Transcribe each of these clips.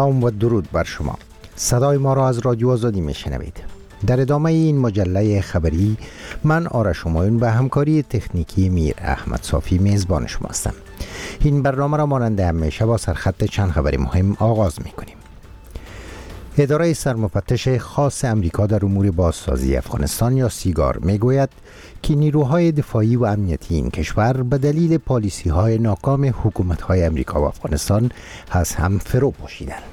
سلام و درود بر شما. صدای ما را از رادیو آزادی میشنوید. در ادامه این مجله خبری من آرش همایون به همکاری تکنیکی میر احمد صافی میزبان شما هستم. این برنامه را مانند همیشه با سرخط چند خبر مهم آغاز میکنیم. اداره سرمفتش خاص امریکا در امور بازسازی افغانستان یا سیگار میگوید که نیروهای دفاعی و امنیتی این کشور به دلیل پالیسی‌های ناکام حکومت‌های امریکا و افغانستان از هم فرو پاشیدند.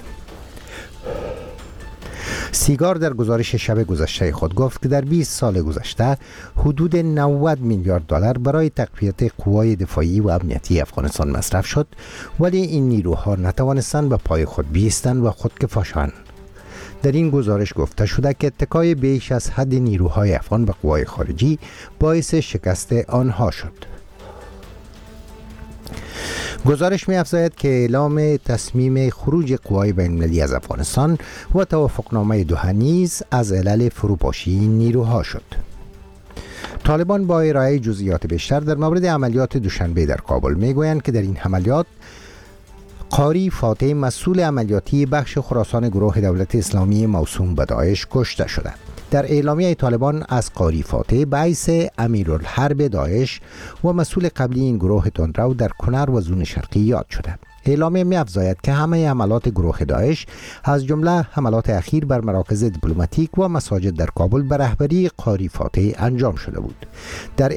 سیگار در گزارش شب گذشته خود گفت که در 20 سال گذشته حدود 90 میلیارد دلار برای تقویت قوای دفاعی و امنیتی افغانستان مصرف شد، ولی این نیروها نتوانستند به پای خود بایستند و خودکفا شوند. در این گزارش گفته شده که اتکای بیش از حد نیروهای افغان به قوای خارجی باعث شکست آنها شد. گزارش می افزاید که اعلام تصمیم خروج قوای بین‌المللی از افغانستان و توافقنامه دوحه نیز از علل فروپاشی این نیروها شد. طالبان با ارائه جزئیات بیشتر در مورد عملیات دوشنبه در کابل می گویند که در این عملیات قاری فاتح مسئول عملیاتی بخش خراسان گروه دولت اسلامی موسوم به داعش کشته شده. در اعلامیه طالبان از قاری فاتح به حیث امیرالحرب داعش و مسئول قبلی این گروه تندرو در کنر و زون شرقی یاد شده. اعلامیه می افزاید که همه حملات گروه داعش از جمله حملات اخیر بر مراکز دیپلماتیک و مساجد در کابل به رهبری قاری فاتح انجام شده بود. در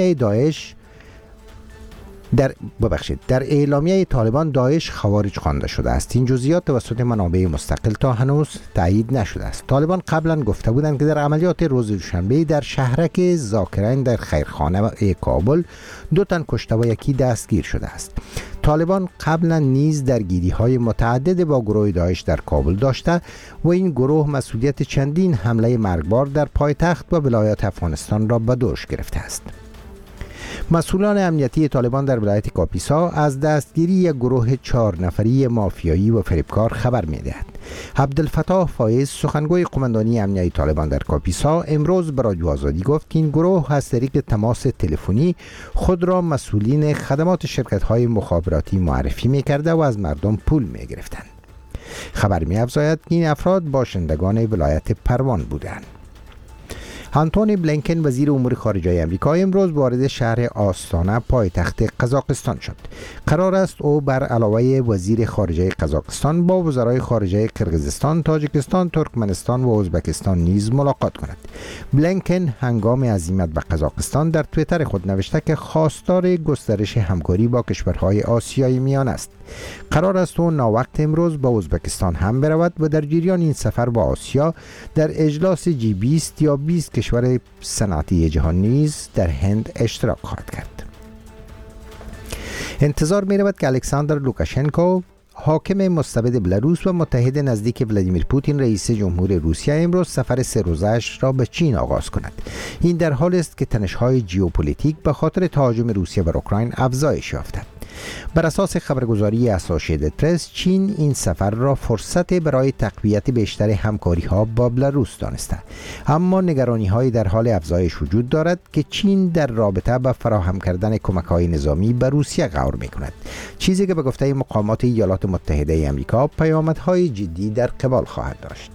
اعلامیه طالبان داعش خوارج خوانده شده است. این جزئیات توسط منابع مستقل تا هنوز تایید نشده است. طالبان قبلا گفته بودند که در عملیات روز دوشنبه در شهرک ذاکرین در خیرخانه کابل 2 تن کشته و 1 دستگیر شده است. طالبان قبلا نیز درگیری‌های متعدد با گروه داعش در کابل داشته و این گروه مسئولیت چندین حمله مرگبار در پایتخت و ولایات افغانستان را به دوش گرفته است. مسئولان امنیتی طالبان در ولایت کاپیسا از دستگیری یک گروه 4 نفری مافیایی و فریبکار خبر می‌دهد. عبدالفتاح فایز سخنگوی قماندانی امنیتی طالبان در کاپیسا امروز به رادیو آزادی گفت که این گروه از طریق تماس تلفنی خود را مسئولین خدمات شرکت‌های مخابراتی معرفی می‌کرده و از مردم پول می‌گرفتند. خبر می‌افزاید که این افراد باشندگان ولایت پروان بودند. آنتونی بلینکن وزیر امور خارجه آمریکا امروز وارد شهر آستانه پایتخت قزاقستان شد. قرار است او بر علاوه وزیر خارجه قزاقستان با وزرای خارجه قرقیزستان، تاجیکستان، ترکمنستان و ازبکستان نیز ملاقات کند. بلینکن هنگام عزیمت به قزاقستان در توییتر خود نوشته که خواستار گسترش همکاری با کشورهای آسیای میانه است. قرار است او ناوقت امروز با ازبکستان هم برود و در جریان این سفر با آسیا در اجلاس G20 یا 20 کشور صنعتی جهان نیز در هند اشتراک خواهد کرد. انتظار می رود که الکساندر لوکاشنکو حاکم مستبد بلاروس و متحد نزدیک ولادیمیر پوتین رئیس جمهور روسیه امروز سفر 3 روزه‌اش را به چین آغاز کند. این در حالی است که تنش‌های ژئوپلیتیک به خاطر تهاجم روسیه بر اوکراین افزایش یافته. بر اساس خبرگزاری اسوسییتد پرس، چین این سفر را فرصت برای تقویت بیشتر همکاری‌ها با بلاروس دانسته، اما نگرانی‌های در حال افزایش وجود دارد که چین در رابطه با فراهم کردن کمک‌های نظامی به روسیه غور می‌کند، چیزی که به گفته مقامات ایالات متحده آمریکا پیامدهای جدی در قبال خواهد داشت.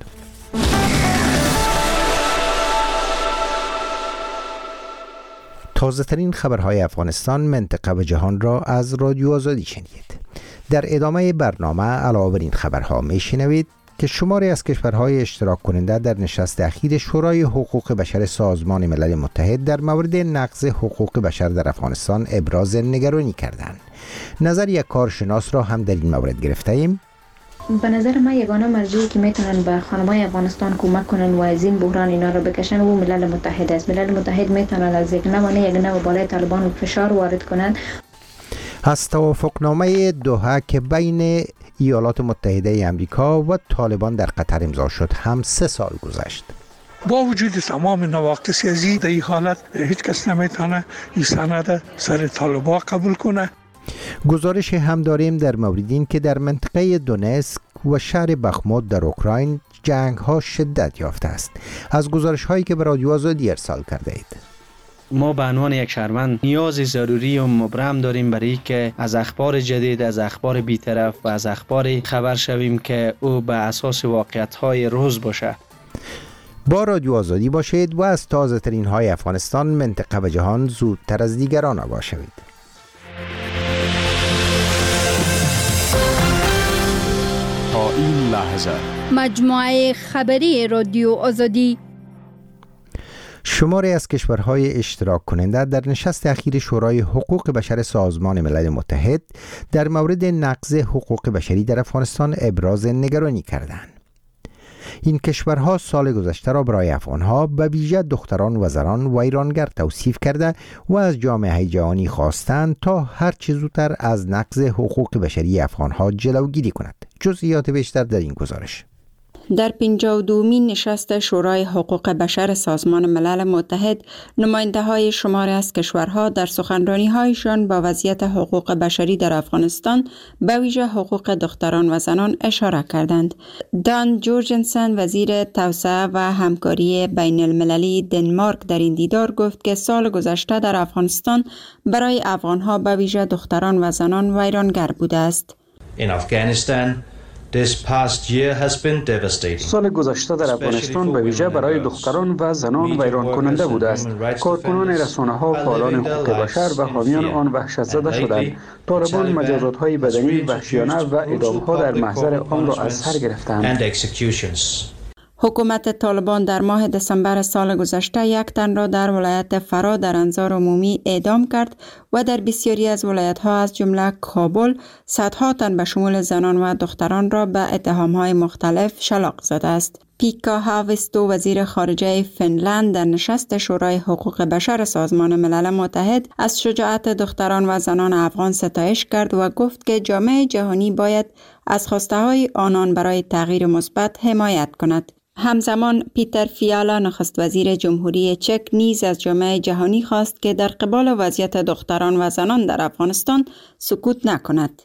تازه ترین خبرهای افغانستان، منطقه و جهان را از رادیو آزادی شنیدید. در ادامه برنامه علاوه بر این خبرها میشنوید که شماری از کشورهای اشتراک کننده در نشست اخیر شورای حقوق بشر سازمان ملل متحد در مورد نقض حقوق بشر در افغانستان ابراز نگرانی کردند. نظر یک کارشناس را هم در این مورد گرفته ایم. به نظر من یگانه مرجعی که میتونن به خانمای افغانستان کمک کنن و از این بحران اینا رو بکشن و ملل متحد است. ملل متحد میتونن از یک نوع بالای طالبان فشار وارد کنن. از توافقنامه دوحه که بین ایالات متحده آمریکا و طالبان در قطر امضا شد هم 3 سال گذشت. با وجود تمام نواقص سیاسی در این حالت هیچ کس نمیتونه این سند سر طالبان قبول کنه. گزارش هم داریم در مورد این که در منطقه دونسک و شهر بخموت در اوکراین جنگ ها شدت یافته است. از گزارش هایی که به رادیو آزادی ارسال کرده اید. ما به عنوان یک شهروند نیاز ضروری و مبرم داریم برای که از اخبار جدید، از اخبار بی‌طرف و از اخبار خبر شویم که او به اساس واقعیت‌های روز باشه. با رادیو آزادی باشید و از تازه ترین های افغانستان، منطقه و جهان زودتر از دیگران آگاه شوید. تا این لحظه مجموعه خبری رادیو آزادی. شماری از کشورهای اشتراک کننده در نشست اخیر شورای حقوق بشر سازمان ملل متحد در مورد نقض حقوق بشری در افغانستان ابراز نگرانی کردند. این کشورها سال گذشته را برای افغانها به ویژه دختران و زنان و ایرانگر توصیف کرده و از جامعه جهانی خواستند تا هر چه زودتر از نقض حقوق بشری افغانها جلوگیری کند. جزئیات بیشتر در این گزارش. در 52مین نشست شورای حقوق بشر سازمان ملل متحد، نماینده‌های شماری از کشورها در سخنرانی‌هایشان با وضعیت حقوق بشری در افغانستان به ویژه حقوق دختران و زنان اشاره کردند. دان جورجنسن، وزیر توسعه و همکاری بین المللی دنمارک، در این دیدار گفت که سال گذشته در افغانستان برای افغان‌ها به ویژه دختران و زنان و ایرانگر بوده است. سال گذشته در افغانستان به ویژه برای دختران و زنان ویران کننده بوده است. کارکنان رسانه‌ها، فعالان حقوق بشر و حامیان آن وحشت زده شدند. طالبان مجازات‌های بدنی وحشیانه و اعدام‌ها در محضر آن را از سر گرفتند. حکومت طالبان در ماه دسامبر سال گذشته یک تن را در ولایت فرا در انظار عمومی اعدام کرد و در بسیاری از ولایت‌ها از جمله کابل صدها تن به شمول زنان و دختران را به اتهام‌های مختلف شلاق زده است. پیکا هاویستو، وزیر خارجه فنلند، در نشست شورای حقوق بشر سازمان ملل متحد از شجاعت دختران و زنان افغان ستایش کرد و گفت که جامعه جهانی باید از خواسته‌های آنان برای تغییر مثبت حمایت کند. همزمان پیتر فیالا، نخست وزیر جمهوری چک، نیز از جامعه جهانی خواست که در قبال وضعیت دختران و زنان در افغانستان سکوت نکند.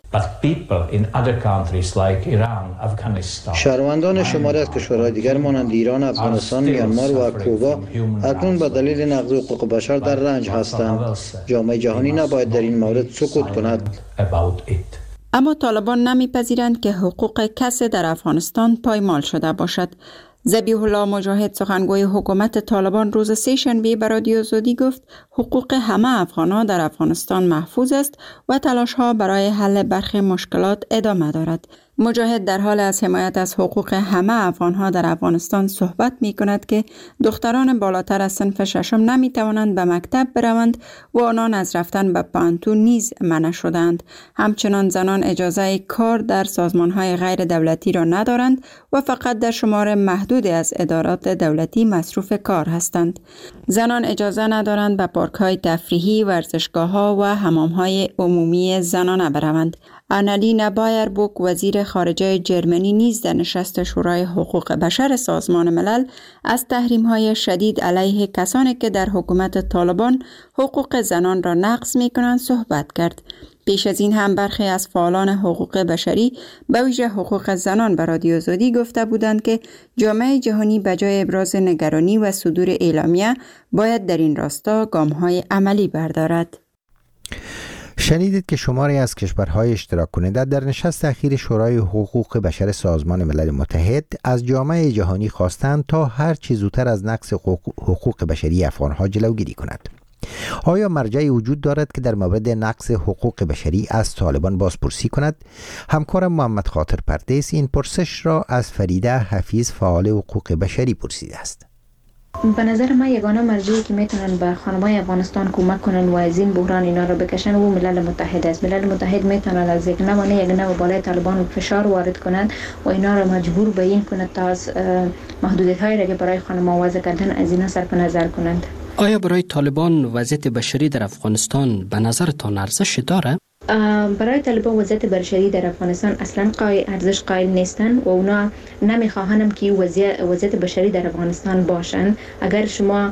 شهروندان شماری از کشورهای دیگر مانند ایران، افغانستان، میانمار و کوبا اکنون به دلیل نقض حقوق بشر در رنج هستند. جامعه جهانی نباید در این مورد سکوت کند. اما طالبان نمیپذیرند که حقوق کسی در افغانستان پایمال شده باشد. ذبیح الله مجاهد، سخنگوی حکومت طالبان، روز سه‌شنبه به رادیو آزادی گفت حقوق همه افغان‌ها در افغانستان محفوظ است و تلاش‌ها برای حل برخی مشکلات ادامه دارد. مجاهد در حال از حمایت از حقوق همه افغان‌ها در افغانستان صحبت می‌کند که دختران بالاتر از صنف ششم نمی‌توانند به مکتب بروند و آنان از رفتن به پانتون نیز منع شدند. همچنان زنان اجازه کار در سازمان‌های غیر دولتی را ندارند و فقط در شمار محدودی از ادارات دولتی مصروف کار هستند. زنان اجازه ندارند به پارک‌های تفریحی، ورزشگاه‌ها و حمام‌های عمومی زنانه بروند. آنالینا بایربوک، وزیر خارجه جرمنی، نیز در نشست شورای حقوق بشر سازمان ملل از تحریم‌های شدید علیه کسانی که در حکومت طالبان حقوق زنان را نقض می‌کنند صحبت کرد. پیش از این هم برخی از فعالان حقوق بشری به ویژه حقوق زنان به رادیو آزادی گفته بودند که جامعه جهانی به جای ابراز نگرانی و صدور اعلامیه باید در این راستا گام‌های عملی بردارد. شنیدید که شماری از کشورهای اشتراک کننده در نشست اخیر شورای حقوق بشر سازمان ملل متحد از جامعه جهانی خواستند تا هر چه زودتر از نقض حقوق بشری افغانها جلوگیری کند. آیا مرجعی وجود دارد که در مورد نقض حقوق بشری از طالبان بازپرسی کند؟ همکارم محمد خاطر پردیس این پرسش را از فریده حفیظ، فعال حقوق بشری، پرسیده است. به نظر من یگانه مرجعی که میتونن به خانمای افغانستان کمک کنن و از این بحران اینا رو بکشن و ملل متحد است. ملل متحد میتونن از یک نوع بالای طالبان فشار وارد کنند و اینا رو مجبور به این کنند تا از محدودیت‌هایی را که برای خانم‌ها وضع کردن از اینا صرف نظر کنند. آیا برای طالبان وضعیت بشری در افغانستان به نظرتان ارزش داره؟ برای طالبان وضعیت بشری در افغانستان اصلا ارزش قائل نیستن و اونا نمیخواهند که وضعیت بشری در افغانستان باشند. اگر شما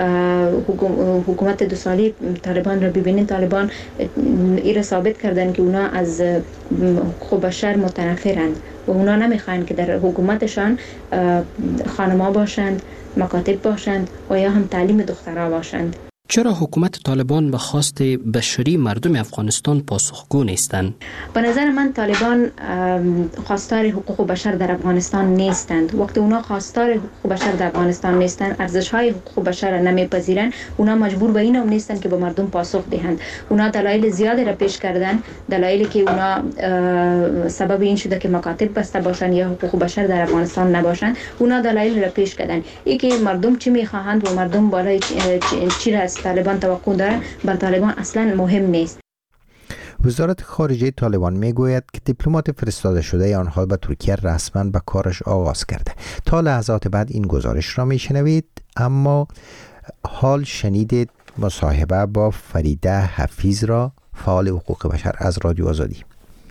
حکومت 2 ساله طالبان را ببینید، طالبان این را ثابت کردن که اونا از حقوق بشر متنفرند و اونا نمیخواهند که در حکومتشان خانم‌ها باشند، مکاتب باشند و یا هم تعلیم دخترها باشند. چرا حکومت طالبان به خواست بشری مردم افغانستان پاسخگو نیستند؟ به نظر من طالبان خواستار حقوق بشر در افغانستان نیستند. وقتی اونا خواستار حقوق بشر در افغانستان نیستند، ارزش‌های حقوق بشر نمیپذیرند، اونا مجبور به این هم نیستند که به مردم پاسخ دهند. اونا دلایل زیادی را پیش کردن، دلایلی که اونا سبب این شده که مکاتب بسته باشند یا حقوق بشر در افغانستان نباشند. اونا دلایل را پیش کردن. این که مردم چی میخواهند و مردم بالای چی را از طالبان توقع دارند، بر طالبان اصلا مهم نیست. وزارت خارجه طالبان میگوید که دیپلمات فرستاده شده آنها به ترکیه رسما به کارش آغاز کرده. تا لحظات بعد این گزارش را میشنوید، اما حال شنیدید مصاحبه با فریده حفیظ را، فعال حقوق بشر از رادیو آزادی.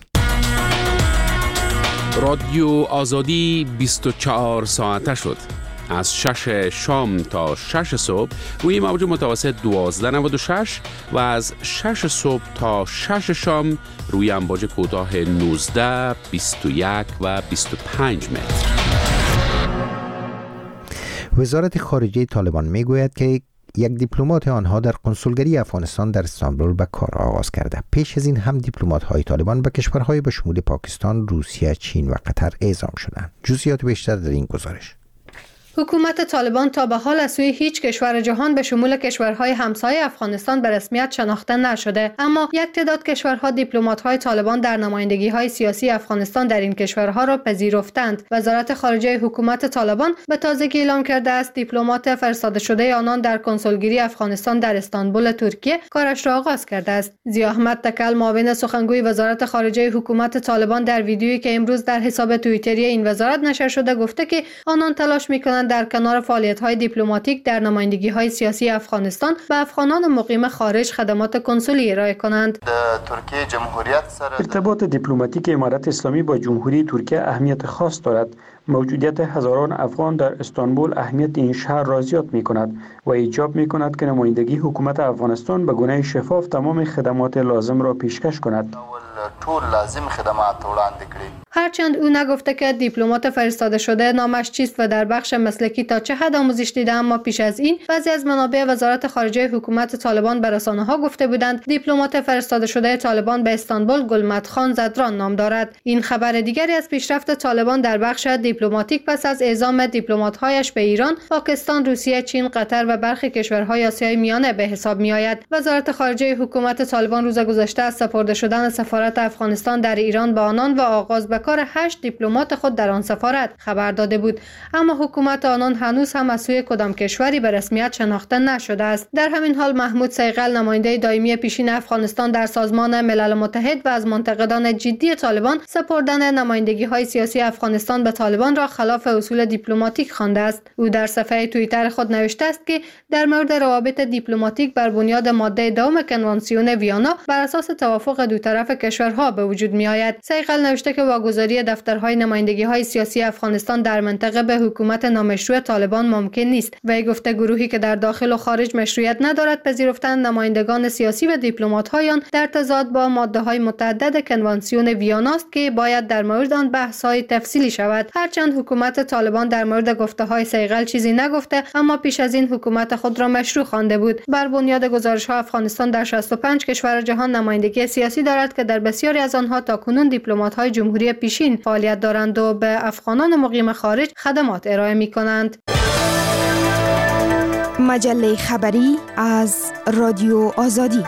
رادیو آزادی 24 ساعته شد. از 6 شام تا 6 صبح روی موج متوسط 1296 و از 6 صبح تا 6 شام روی امواج کوتاه 19، 21 و 25 متر. وزارت خارجه طالبان میگوید که یک دیپلمات آنها در کنسولگری افغانستان در استانبول به کار آغاز کرده. پیش از این هم دیپلمات‌های طالبان به کشورهای به شمول پاکستان، روسیه، چین و قطر اعزام شدند. جزئیات بیشتر در این گزارش. حکومت طالبان تا به حال از سوی هیچ کشور جهان به شمول کشورهای همسایه افغانستان به رسمیت شناخته نشده، اما یک تعداد کشورها دیپلمات‌های طالبان در نمایندگی‌های سیاسی افغانستان در این کشورها را پذیرفتند. وزارت خارجه حکومت طالبان به تازگی اعلام کرده است دیپلمات فرستاده شده آنان در کنسولگری افغانستان در استانبول ترکیه کارش را آغاز کرده است. ضیا احمد تکل، معاون سخنگوی وزارت خارجه حکومت طالبان، در ویدیویی که امروز در حساب توییتری این وزارت نشر شده گفته که آنان تلاش می‌کنند در کنار فعالیت‌های دیپلماتیک در نمایندگی‌های سیاسی افغانستان به افغانان مقیم خارج خدمات کنسولی ارائه کنند. ترکیه جمهوریت ارتباط دیپلماتیک امارت اسلامی با جمهوری ترکیه اهمیت خاص دارد. موجودیت هزاران افغان در استانبول اهمیت این شهر را زیاد می‌کند و ایجاب می‌کند که نمایندگی حکومت افغانستان به گونه شفاف تمام خدمات لازم را پیشکش کند. ټول لازم خدمات وړاندې کړي. هرچند او نگفته که دیپلمات فرستاده شده نامش چیست و در بخش مسلکی تا چه حد آموزش دیده، اما پیش از این بعضی از منابع وزارت خارجه حکومت طالبان به رسانه‌ها گفته بودند دیپلمات فرستاده شده طالبان به استانبول گلمدخان زدران نام دارد. این خبر دیگری از پیشرفت طالبان در بخش دیپلماتیک پس از اعزام دیپلمات‌هایش به ایران، پاکستان، روسیه، چین، قطر و برخی کشورهای آسیای میانه به حساب می‌آید. وزارت خارجه حکومت طالبان روز گذشته از سپرده شدن سفارت افغانستان در ایران به آنان و آغاز به کار 8 دیپلمات خود در آن سفارت خبر داده بود، اما حکومت آنان هنوز هم از سوی کدام کشوری به رسمیت شناخته نشده است. در همین حال محمود صیقل، نماینده دائمی پیشین افغانستان در سازمان ملل متحد و از منتقدان جدی طالبان، سپردن نمایندگی‌های سیاسی افغانستان به طالبان را خلاف اصول دیپلماتیک خوانده است. او در صفحه توییتر خود نوشته است که در مورد روابط دیپلماتیک بر بنیاد ماده دوم کنوانسیون ویانا بر اساس توافق دو طرف کشورها به وجود می‌آید. صیقل نوشته که واگذاری دفترهای نمایندگی‌های سیاسی افغانستان در منطقه به حکومت نامشروع طالبان ممکن نیست. وی گفته گروهی که در داخل و خارج مشروعیت ندارد پذیرفتن نمایندگان سیاسی و دیپلمات‌هایان در تضاد با ماده‌های متعدد کنوانسیون ویانا است که باید در مورد آن بحث‌های تفصیلی شود. هرچند حکومت طالبان در مورد گفته‌های صیقل چیزی نگفته، اما پیش از این حکومت خود را مشروع خوانده بود. بر بنیاد گزارش‌ها افغانستان در 65 کشور جهان نمایندگی سیاسی دارد که در بسیاری از آنها تاکنون دیپلمات‌های جمهوری پیشین فعالیت دارند و به افغانان مقیم خارج خدمات ارائه می‌کنند. مجله خبری از رادیو آزادی.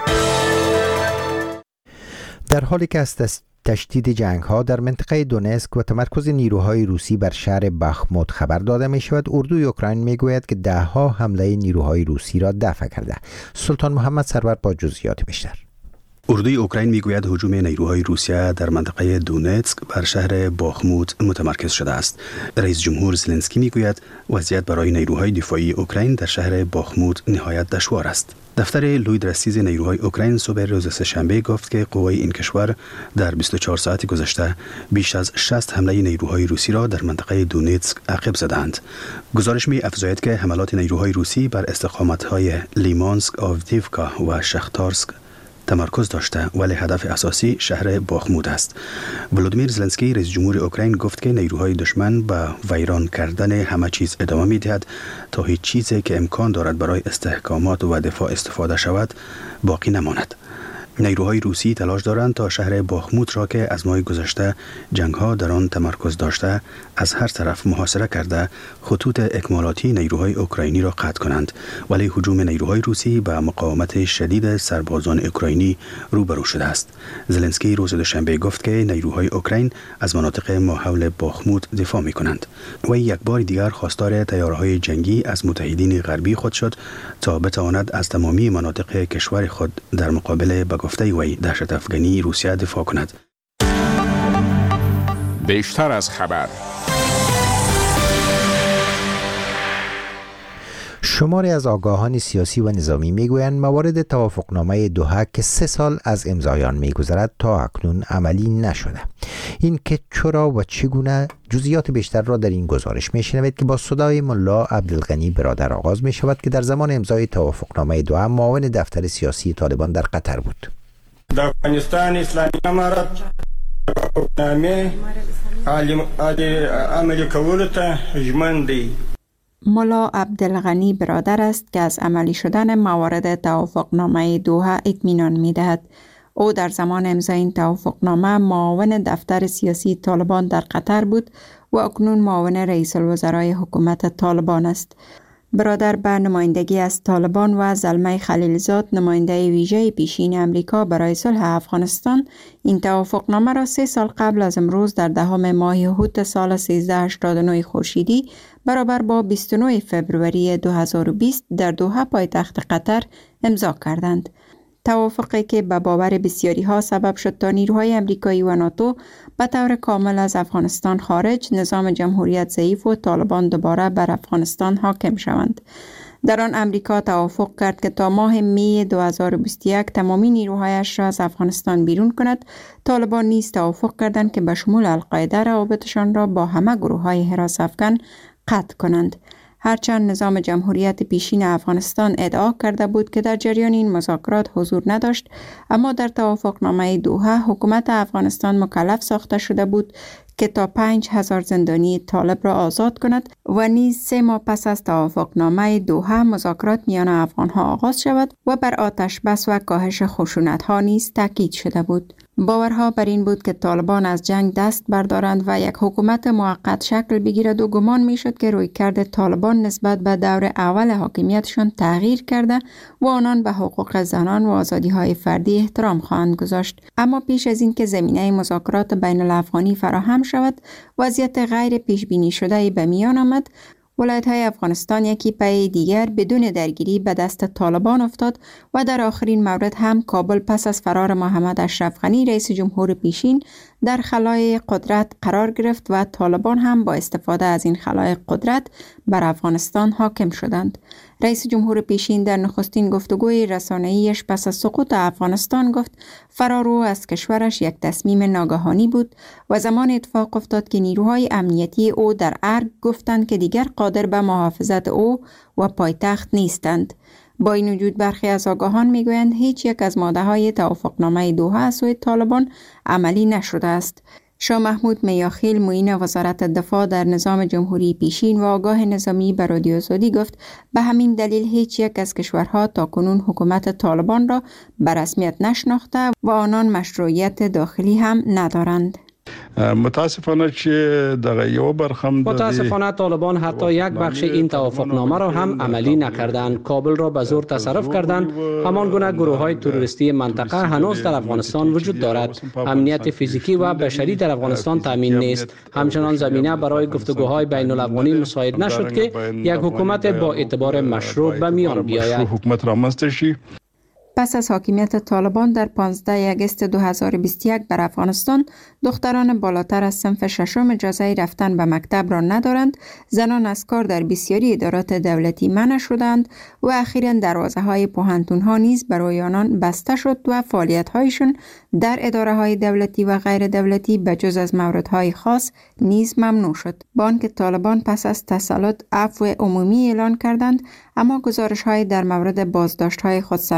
در حالی که از تشدید جنگ‌ها در منطقه دونسک و تمرکز نیروهای روسی بر شهر بخموت خبر داده می‌شود، اردوی اوکراین می‌گوید که ده‌ها حمله نیروهای روسی را دفع کرده. سلطان محمد سرور با جزئیات بیشتر. اردوی اوکراین میگوید هجوم نیروهای روسیه در منطقه دونتسک بر شهر باخموت متمرکز شده است. رئیس جمهور زلنسکی میگوید وضعیت برای نیروهای دفاعی اوکراین در شهر باخموت نهایت دشوار است. دفتر لویدرسیز نیروهای اوکراین صبح روز سه‌شنبه گفت که قوای این کشور در 24 ساعت گذشته بیش از 60 حمله نیروهای روسی را در منطقه دونتسک عقب زدند. گزارش می‌افزاید که حملات نیروهای روسی بر استقامت‌های لیمانسک، آودیوکا و شختارسک تمرکز داشته، ولی هدف اساسی شهر باخمود است. ولودیمیر زلنسکی رئیس جمهور اوکراین گفت که نیروهای دشمن به ویران کردن همه چیز ادامه می‌دهد تا هیچ چیزی که امکان دارد برای استحکامات و دفاع استفاده شود باقی نماند. نیروهای روسی تلاش دارند تا شهر باخمود را که از ماه گذشته جنگ‌ها در آن تمرکز داشته از هر طرف محاصره کرده خطوط اکمالاتی نیروهای اوکراینی را قطع کنند، ولی هجوم نیروهای روسی به مقاومت شدید سربازان اوکراینی روبرو شده است. زلنسکی روز دوشنبه گفت که نیروهای اوکراین از مناطق ماحول باخمود دفاع می‌کنند و یک بار دیگر خواستار تیارهای جنگی از متحدین غربی خود شد تا بتواند از تمامی مناطق کشور خود در مقابل گفته وی دهشت افغانی روسیه دفاع کند. بیشتر از خبر. شماری از آگاهان سیاسی و نظامی میگویند موارد توافقنامه دوحه که 3 سال از امضای آن میگذرد تا اکنون عملی نشده. این که چرا و چگونه، جزئیات بیشتر را در این گزارش میشنوید که با صدای ملا عبدالغنی برادر آغاز می شود که در زمان امضای توافقنامه دوحه معاون دفتر سیاسی طالبان در قطر بود. در افغانستان اسلامی امارت توافقنامه عملی کولو ته ژمن دی. ملا عبدالغنی برادر است که از عملی شدن موارد توافقنامه دوحه اطمینان می‌دهد. او در زمان امضای این توافقنامه معاون دفتر سیاسی طالبان در قطر بود و اکنون معاون رئیس الوزرای حکومت طالبان است. برادر به نمایندگی از طالبان و زلمه خلیلزاد نماینده ویژه پیشین امریکا برای صلح افغانستان این توافقنامه را 3 سال قبل از امروز در 10 ماه هوت سال 1389 خورشیدی برابر با 29 فوریه 2020 در دوحه پایتخت قطر امضا کردند. توافقی که به باور بسیاری ها سبب شد تا نیروهای امریکایی و ناتو به طور کامل از افغانستان خارج، نظام جمهوریت ضعیف و طالبان دوباره بر افغانستان حاکم شوند. در آن امریکا توافق کرد که تا ماه می 2021 تمامی نیروهایش را از افغانستان بیرون کند. طالبان نیز توافق کردند که به شمول القاعده روابطشان را با همه گروه‌های حراس افغان قطع کنند. هرچند نظام جمهوریت پیشین افغانستان ادعا کرده بود که در جریان این مذاکرات حضور نداشت، اما در توافقنامه دوحه حکومت افغانستان مکلف ساخته شده بود که تا 5000 زندانی طالب را آزاد کند و نیز 3 ماه پس از توافقنامه دوحه مذاکرات میان افغانها آغاز شود و بر آتش بس و کاهش خشونت‌ها نیز تاکید شده بود. باورها بر این بود که طالبان از جنگ دست بردارند و یک حکومت موقت شکل بگیرد و گمان میشد که رویکرد طالبان نسبت به دور اول حاکمیتشان تغییر کرده و آنان به حقوق زنان و آزادی‌های فردی احترام خواهند گذاشت. اما پیش از این که زمینه مذاکرات بین الافغانی فراهم شود، وضعیت غیر پیش بینی شده به میان آمد. ولایت‌های افغانستان یکی پی دیگر بدون درگیری به دست طالبان افتاد و در آخرین مورد هم کابل پس از فرار محمد اشرف غنی رئیس جمهور پیشین در خلای قدرت قرار گرفت و طالبان هم با استفاده از این خلای قدرت بر افغانستان حاکم شدند. رئیس جمهور پیشین در نخستین گفتگوی رسانه‌ایش پس از سقوط افغانستان گفت فرار او از کشورش یک تصمیم ناگهانی بود و زمان اتفاق افتاد که نیروهای امنیتی او در ارگ گفتند که دیگر قادر به محافظت او و پایتخت نیستند. با این وجود برخی از آگاهان میگویند هیچ یک از ماده‌های توافقنامه دوحه از سوی طالبان عملی نشده است. شاه محمود میاخیل معین وزارت دفاع در نظام جمهوری پیشین و آگاه نظامی به رادیو آزادی گفت به همین دلیل هیچ یک از کشورها تاکنون حکومت طالبان را به رسمیت نشناخته و آنان مشروعیت داخلی هم ندارند. متاسفانه طالبان حتی یک بخش این توافقنامه را هم عملی نکردند. کابل را به زور تصرف کردند. همان گونه گروه‌های تروریستی منطقه هنوز در افغانستان وجود دارد. امنیت فیزیکی و بشری در افغانستان تامین نیست. همچنان زمینه برای گفتگوهای بین الافغانی مساعد نشد که یک حکومت با اعتبار مشروع به میان بیاید. پس از حاکمیت طالبان در 15 آگوست 2021 بر افغانستان، دختران بالاتر از صنف ششم اجازه رفتن به مکتب را ندارند، زنان از کار در بسیاری ادارات دولتی منع شدند و اخیراً دروازه‌های پوهنتون‌ها نیز برای آنان بسته شد و فعالیت‌هایشان در اداره‌های دولتی و غیر دولتی به جز از موردهای خاص نیز ممنوع شد. با آنکه طالبان پس از تسلط عفو عمومی اعلان کردند، اما گزارش‌های در مورد بازداشت‌های خودسرانه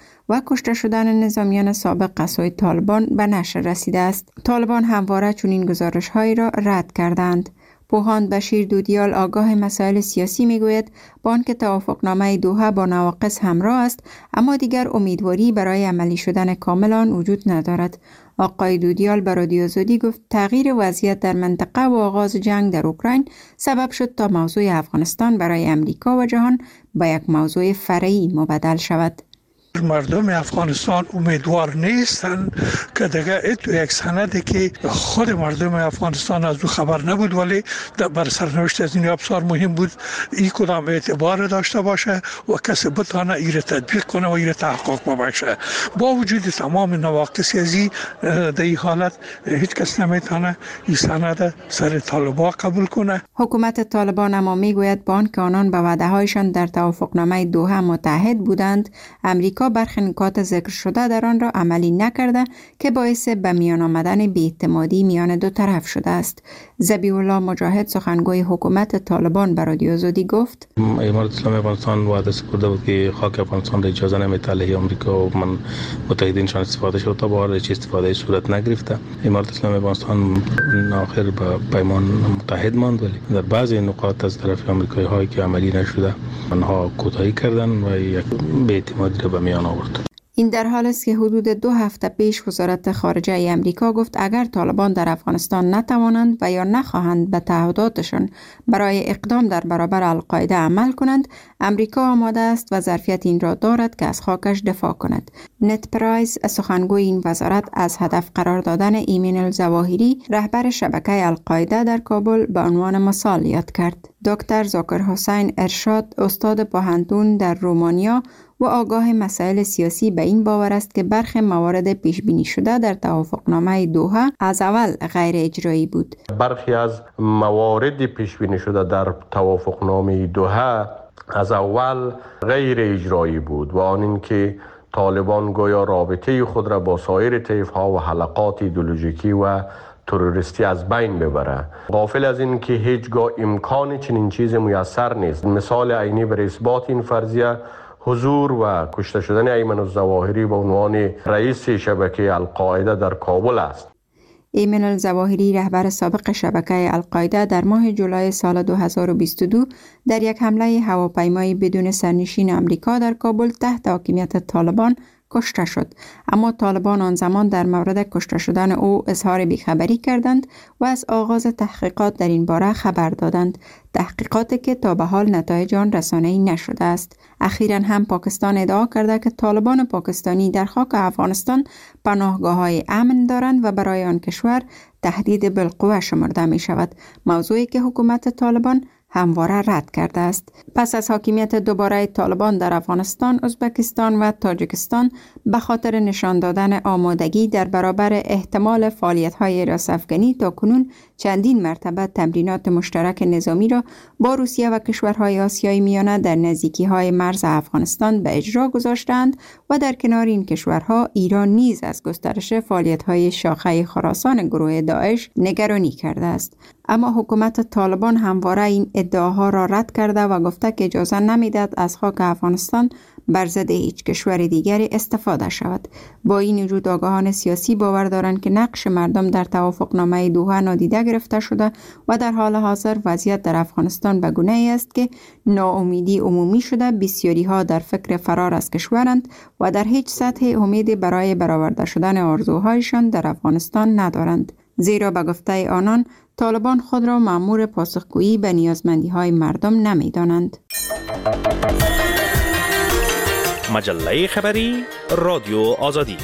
و کشته شدن نظامیان سابق قصای طالبان به نشر رسیده است. طالبان همواره چنین گزارش‌هایی را رد کردند. پوهاند بشیر دودیال آگاه مسائل سیاسی میگوید با آنکه توافقنامه دوحه با نواقص همراه است، اما دیگر امیدواری برای عملی شدن کامل آن وجود ندارد. آقای دودیال به رادیو آزادی گفت تغییر وضعیت در منطقه و آغاز جنگ در اوکراین سبب شد تا موضوع افغانستان برای امریکا و جهان به یک موضوع فرعی مبدل شود. مردم افغانستان امیدوار نیستن که دیگه تو یک سندی که خود مردم افغانستان از او خبر نبود ولی بر سرنوشت از این ابزار مهم بود این کدام اعتبار داشته باشه و کسی بتانه ایره تطبیق کنه و ایره تحقق ببخشه. با وجود تمام نواقص ازی در این حالت هیچ کس نمیتونه این سند سر طالبان قبول کنه. حکومت طالبان اما میگوید با آنکه آنان به وعده هایشان در توافقنامه دوحه متحد بودند، امریکا برخی نکات ذکر شده در آن را عملی نکرده که باعث به میان آمدن بی‌اعتمادی میان دو طرف شده است. ذبیح الله مجاهد سخنگوی حکومت طالبان به رادیو آزادی گفت امارت اسلامی افغانستان وعده سپرده بود که خاک افغانستان را اجازه نمیده علیه آمریکا و من متحدینشان استفاده شد تا به حال هیچ استفاده صورت نگرفته. امارت اسلامی افغانستان آخر به پیمان متحد ماند ولی در بعضی نقاط از طرف آمریکایی هایی که عملی نشده آنها کوتاهی کردن و یک بی‌اعتمادی را به میان آورد. این در حال است که حدود 2 هفته پیش وزارت خارجه امریکا گفت اگر طالبان در افغانستان نتوانند و یا نخواهند به تعهداتشان برای اقدام در برابر القاعده عمل کنند، امریکا آماده است و ظرفیت این را دارد که از خاکش دفاع کند. نت پرایس سخنگوی این وزارت از هدف قرار دادن ایمن الظواهری رهبر شبکه القاعده در کابل به عنوان مثال یاد کرد. دکتر ذاکر حسین ارشاد استاد پوهنتون در رومانیا و آگاه مسائل سیاسی به این باور است که برخی موارد پیش بینی شده در توافقنامه دوحه از اول غیر اجرایی بود. برخی از موارد پیش بینی شده در توافقنامه دوحه از اول غیر اجرایی بود و آن اینکه طالبان گویا رابطه خود را با سایر طیف‌ها و حلقات ایدئولوژیکی و تروریستی از بین ببره. غافل از این که هیچگاه امکان چنین چیز میسر نیست. مثال عینی بر اثبات این فرضیه حضور و کشته شدن ایمن الظواهری به عنوان رئیس شبکه القاعده در کابل است. ایمن الظواهری رهبر سابق شبکه القاعده در ماه جولای سال 2022 در یک حمله هواپیمایی بدون سرنشین امریکا در کابل تحت حاکمیت طالبان کشته شد، اما طالبان آن زمان در مورد کشته شدن او اظهار بیخبری کردند و از آغاز تحقیقات در این باره خبر دادند، تحقیقاتی که تا به حال نتایج آن رسانه‌ای نشده است. اخیراً هم پاکستان ادعا کرده که طالبان پاکستانی در خاک افغانستان پناهگاه‌های امن دارند و برای آن کشور تهدید بالقوه شمرده می شود، موضوعی که حکومت طالبان همواره رد کرده است. پس از حاکمیت دوباره طالبان در افغانستان، ازبکستان و تاجیکستان به خاطر نشان دادن آمادگی در برابر احتمال فعالیت‌های راس‌افغانی تاکنون چندین مرتبه تمرینات مشترک نظامی را با روسیه و کشورهای آسیای میانه در نزدیکی‌های مرز افغانستان به اجرا گذاشتند و در کنار این کشورها ایران نیز از گسترش فعالیت‌های شاخه خراسان گروه داعش نگرانی کرده است. اما حکومت طالبان همواره این ادعاها را رد کرده و گفته که اجازه نمیدهد از خاک افغانستان بر ضد هیچ کشور دیگری استفاده شود. با این وجود آگاهان سیاسی باور دارند که نقش مردم در توافقنامه دوحه نادیده گرفته شده و در حال حاضر وضعیت در افغانستان به گونه‌ای است که ناامیدی عمومی شده، بسیاری ها در فکر فرار از کشورند و در هیچ سطح امیدی برای برآورده شدن آرزوهایشان در افغانستان ندارند، زیرا به گفته آنان طالبان خود را مأمور پاسخگویی به نیازمندی‌های مردم نمی‌دانند. مجله خبری رادیو آزادی.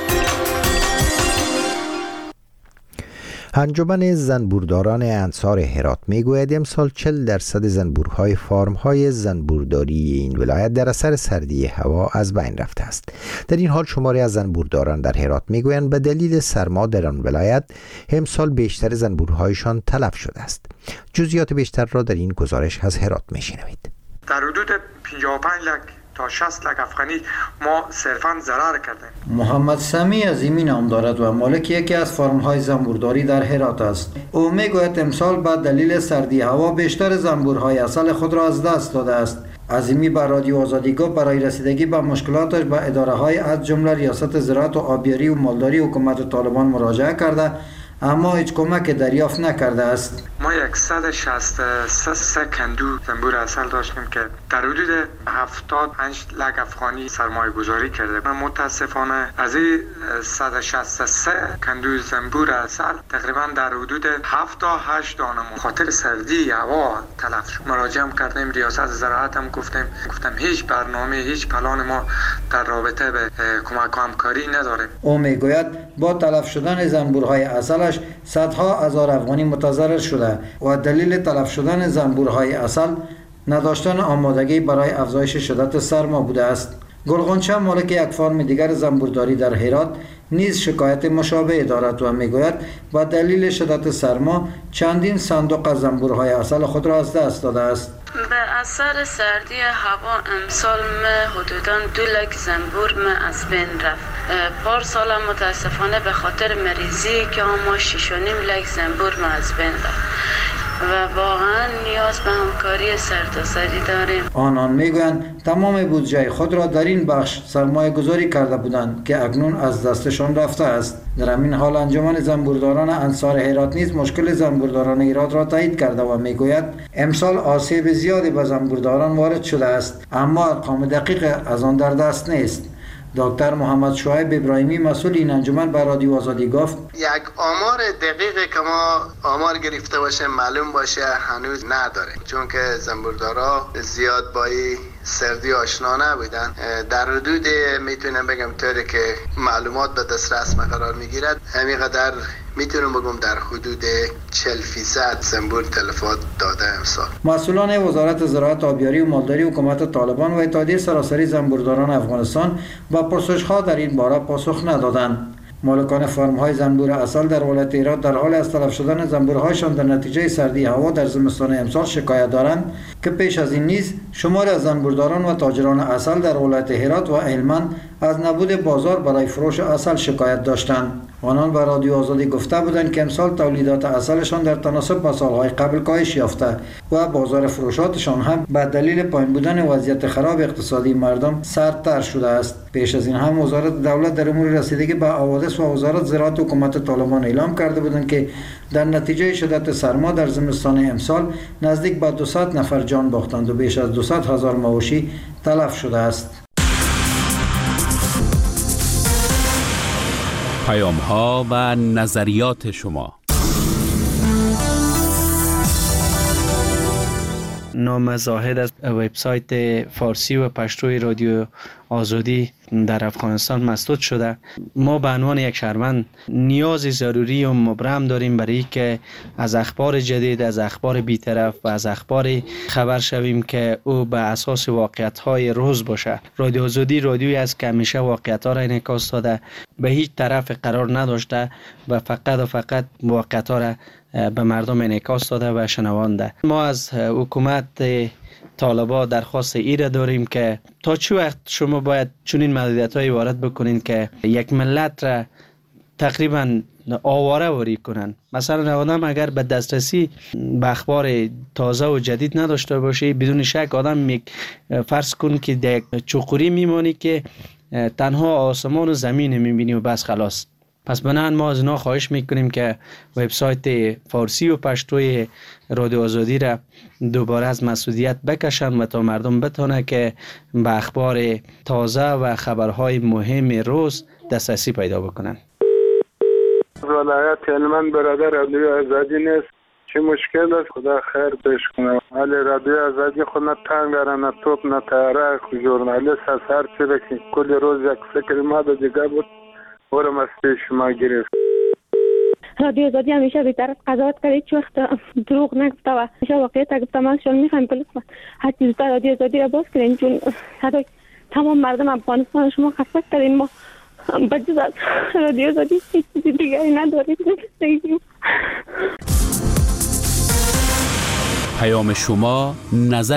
انجمن زنبورداران انصار هرات میگوید امسال 40% زنبورهای فارم‌های زنبورداری این ولایت در اثر سردی هوا از بین رفته است. در این حال شماری از زنبورداران در هرات میگویند به دلیل سرما در آن ولایت امسال بیشتر زنبورهایشان تلف شده است. جزئیات بیشتر را در این گزارش از هرات میشنوید. در حدود 55 لک تا 60 لک افغانی ما صرفاً ضرر کردیم. محمد سمی عظیمی نام دارد و مالک یکی از فارم‌های زنبورداری در هرات است. او میگوید امسال به دلیل سردی هوا بیشتر زنبورهای اصل خود را از دست داده است. عظیمی به رادیو آزادی گفت برای رسیدگی به مشکلاتش به اداره‌های از جمله ریاست زراعت و آبیاری و مالداری حکومت طالبان مراجعه کرده، اما هیچ کمک دریافت نکرده است. ما 163 کندو زنبور عسل داشتیم که در حدود 75 لک افغانی سرمایه گذاری کرده. متاسفانه از این 163 کندو زنبور عسل تقریبا در حدود 7 تا 8 دانه خاطر سردی هوا تلف شد. مراجعه کردیم ریاست زراعت هم گفتم هیچ برنامه هیچ پلان ما در رابطه به کمک و همکاری نداریم. او میگوید با تلف شدن زنبورهای عسل صدها هزار افغانی متضرر شده و دلیل تلف شدن زنبورهای عسل نداشتن آمادگی برای افزایش شدت سرما بوده است. گلغنچه مالک یک فرم دیگر زنبورداری در هرات نیز شکایت مشابه دارد و میگوید با دلیل شدت سرما چندین صندوق از زنبورهای عسل خود را از دست داده است. به اثر سردی هوا امسال حدوداً 2 لک زنبور از بین رفت. پارسال متاسفانه به خاطر مریضی که ما 6.5 لک زنبور از بین رفت و واقعا نیاز به همکاری سرتاسری داریم. آنان میگویند تمام بودجه خود را در این بخش سرمایه گذاری کرده بودند که اکنون از دستشان رفته است. در همین حال انجمن زنبورداران انصار هرات نیز مشکل زنبورداران هرات را تایید کرده و میگوید امسال آسیب زیادی به زنبورداران وارد شده است، اما ارقام دقیق از آن در دست نیست. دکتر محمد شعیب ابراهیمی مسئول این انجمن به رادیو آزادی گفت یک آمار دقیقی که ما آمار گرفته باشه معلوم باشه هنوز نداره، چون که زنبوردارا زیاد با سردی آشنا نبودن. در حدود میتونم بگم طوری که معلومات به دسترس قرار میگیرد همینقدر میتونم بگم در حدود 40% زنبور تلفات داده امسال. مسئولان وزارت زراعت، آبیاری و مالداری حکومت طالبان و اتحادیه سراسری زنبورداران افغانستان با پرسش‌ها در این باره پاسخ ندادند. مالکان فرم‌های زنبور عسل در ولایت هرات در حال از تلف شدن زنبورهایشان در نتیجه سردی هوا در زمستان امسال شکایت دارند که پیش از این نیز شمار از زنبورداران و تاجران عسل در ولایت هرات و هلمند از نبود بازار برای فروش عسل شکایت داشتند. آنان به رادیو آزادی گفته بودند که امسال تولیدات عسلشان در تناسب با سالهای قبل کاهش یافته و بازار فروشاتشان هم به دلیل پایین بودن وضعیت خراب اقتصادی مردم سردتر شده است. پیش از این هم وزارت دولت در امور رسیدگی به حوادث و وزارت زراعت حکومت طالبان اعلام کرده بودند که در نتیجه شدت سرما در زمستان امسال نزدیک به 200 نفر جان باختند و بیش از 200,000 مواشی تلف شده است. پیام‌ها و نظریات شما. نام زاهد از وبسایت فارسی و پشتوی رادیو آزادی در افغانستان مسدود شده. ما به عنوان یک شهروند نیاز ضروری و مبرم داریم برای که از اخبار جدید، از اخبار بی‌طرف و از اخبار خبر شویم که او به اساس واقعیت‌های روز باشه. رادیو آزادی رادیویی است که همیشه واقعیت‌ها را انعکاس داده، به هیچ طرف قرار نداشته و فقط واقعیت‌ها را به مردم انعکاس داده و شنوانده. ما از حکومت طالبان درخواست ایره داریم که تا چه وقت شما باید چنین محدودیت‌هایی وارد بکنین که یک ملت را تقریبا آواره واری کنن. مثلا آدم اگر به دسترسی به اخبار تازه و جدید نداشته باشه، بدون شک آدم فرض کن که در چوخوری میمانی که تنها آسمان و زمین میبینی و بس خلاص. پس بنابراین ما از اینا خواهش میکنیم که وبسایت فارسی و پشتوی رادیو آزادی را دوباره از مسئولیت بکشن و تا مردم بتونه که به اخبار تازه و خبرهای مهم روز دسترسی پیدا بکنن. ولایت هلمند برادر رادیو آزادی نیست، چه مشکل است؟ خدا خیر پیش کنه. ولی رادیو آزادی خود نه تنگ داره، نه توپ، نه تیاره. ژورنالیست از هر چی که کل روز یک فکر ما دیگه بود ورم از پیش ما گرفت. رادیو آزادی همیشه بی‌طرف قضاوت کرد، هیچ وقت دروغ نگفته و همیشه واقعیت گفته. ما شما می‌خوایم پلیس هر چیز زودتر رادیو آزادی را باز کنین، چون صدای تمام مردم افغانستان شما خسته کردین. ما بجز از رادیو آزادی هیچ چیز دیگری نداریم. پیام شما نظر